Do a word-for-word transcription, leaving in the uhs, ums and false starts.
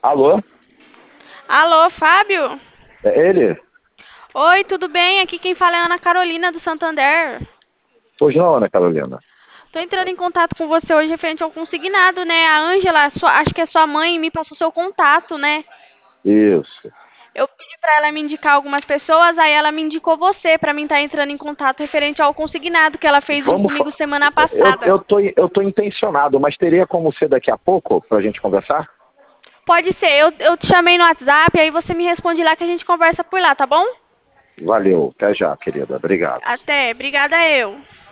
Alô? Alô, Fábio? É ele? Oi, tudo bem? Aqui quem fala é a Ana Carolina do Santander. Pois não, Ana Carolina. Tô entrando em contato com você hoje referente ao consignado, né? A Ângela, sua- acho que é sua mãe, me passou seu contato, né? Isso. Eu pedi pra ela me indicar algumas pessoas, aí ela me indicou você pra mim estar entrando em contato referente ao consignado, que ela fez um Vamos fa... comigo semana eu, passada. eu, tô, eu tô intencionado, mas teria como ser daqui a pouco pra gente conversar? Pode ser, eu, eu te chamei no WhatsApp, aí você me responde lá que a gente conversa por lá, tá bom? Valeu, até já, querida. Obrigado. Até, obrigada eu.